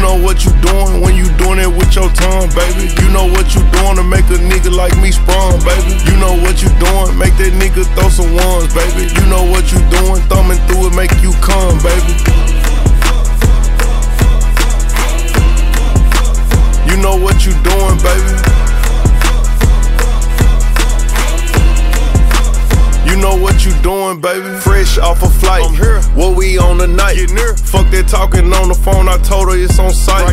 know what you doing when you doing it with your tongue, baby. You know what you doing to make a nigga like me sprung, baby. You know what you doing, make that nigga throw some ones, baby. You know what you doing, thumbing through it, make you come, baby. You know what you doing, baby. You know what you doing, baby. Fresh off a flight, I'm here. What we on tonight? Get near. Fuck that talking on the phone, I told her it's on site.